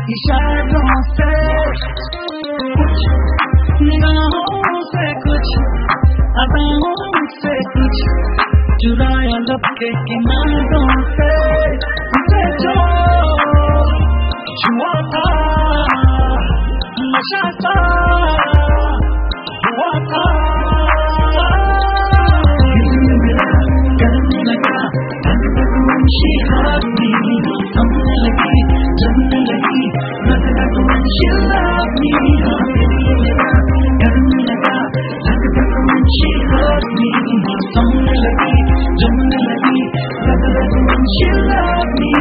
इशारों से कुछ, निगाहों से कुछ, अदाओं से कुछ, चुराया लब के किनारों से तुझे जो छुआ था, नशा सा हुआ था। करने लगा she hugged me, हमने लगी, जमने लगी, she loved me, करने लगा, she hugged me, हमने लगी, जमने लगी, she loved me,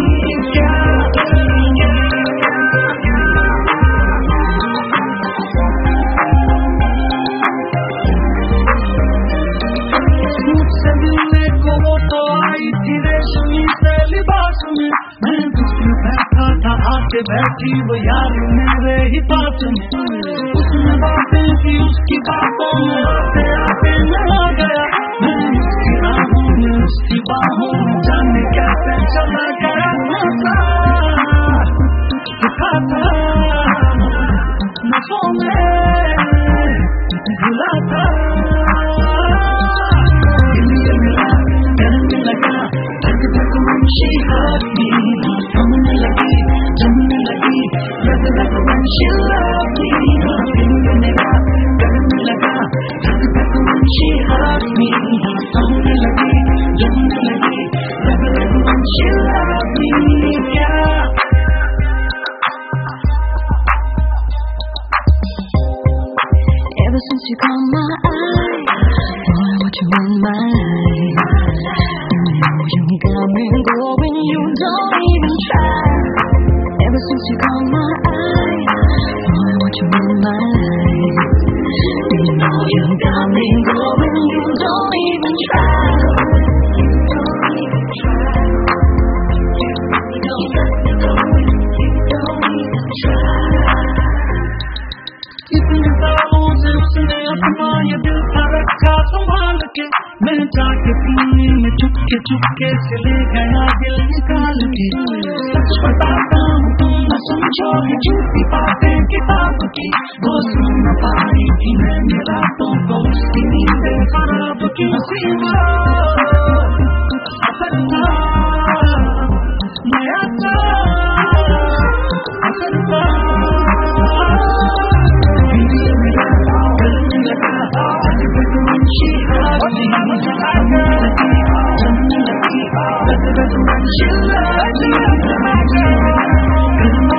मुझसे मिलने को वो तो आई थी रेशमी से लिबास में, मैं दूसरी बैठा था आके बैठी वो यार मेरे ही पास में। उसने बातें की उसकी बातों में आते आते मैं आ गया, मैं उसकी राहों में उसकी बाहों में जाने कैसे चला गया। था नशों में भुला था, she hugged me, हमने लगी, जमने लगी, she loved me, करने लगा, she hugged me, हमने लगी, जमने लगी, she loved me, Ever since you caught my eye, boy, what you in my life. You got me going, you don't even try. Ever since you caught my eye, boy, what you in my life. You know you got me going, you don't even try. You don't even try. You don't even try. इतने सालों से उसने अपना ये दिल था रखा संभाल के, मैं जाके सीने में चुपके चुपके से ले गया दिल निकाल के। सच बताता हूँ तुम न समझोगे झूठी बातें किताब की, वो सुन न पाई कि मैंने रातों को उसकी नींदें खराब की। सीमा असर था नया था, असर था she hugged me, she loved me,